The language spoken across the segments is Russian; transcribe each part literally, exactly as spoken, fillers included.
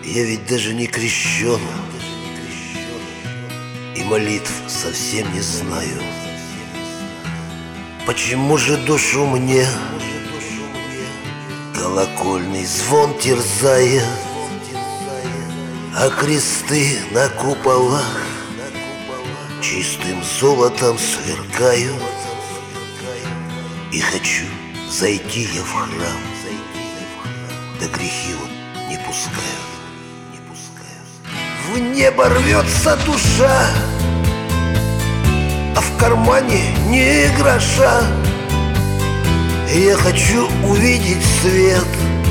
Я ведь даже не крещен, и молитв совсем не знаю. Почему же душу мне колокольный звон терзает, а кресты на куполах чистым золотом сверкают? И хочу зайти я в храм, да грехи вот не пускают, не пускают. В небо рвется душа, а в кармане ни гроша. Я хочу увидеть свет,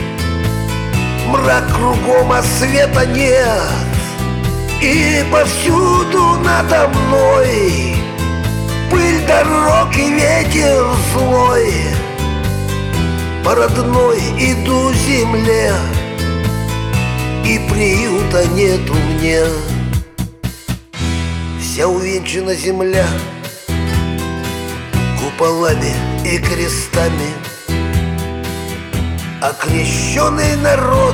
мрак кругом, а света нет. И повсюду надо мной пыль дорог и ветер злой. По родной иду земле, и приюта нету мне. Вся увенчана земля куполами и крестами, а крещеный народ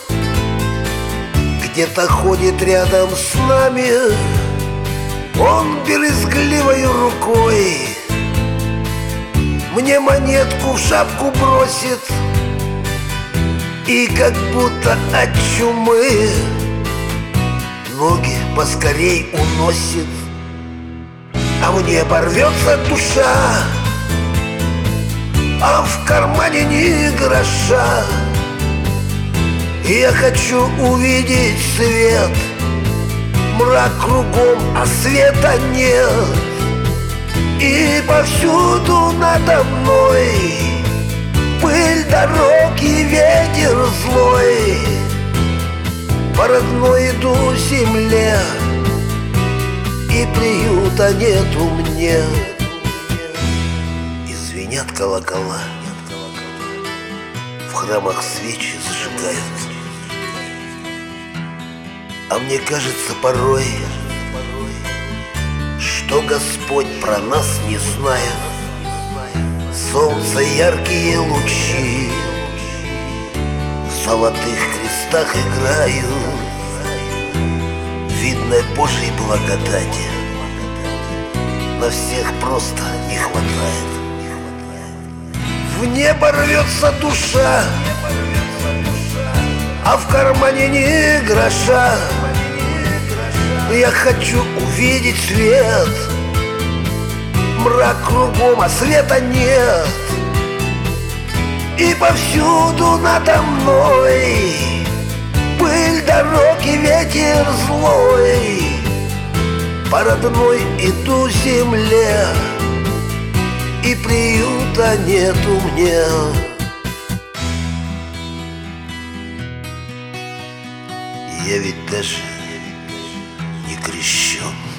где-то ходит рядом с нами. Он брезгливой рукой мне монетку в шапку бросит, и как будто от чумы ноги поскорей уносит. А мне порвется душа, а в кармане ни гроша. Я хочу увидеть свет, мрак кругом, а света нет. И повсюду надо мной пыль дорог и ветер злой. По родной иду земле, и приюта нету мне. И звенят колокола, в храмах свечи зажигают. А мне кажется порой, что Господь про нас не знает. Солнце яркие лучи в золотых крестах играют. Видно Божьей благодати на всех просто не хватает. В небо рвется душа, а в кармане ни гроша. Я хочу увидеть свет, мрак кругом, а света нет. И повсюду надо мной пыль дорог и ветер злой. По родной иду земле, и приюта нету мне. Я ведь даже не крещен.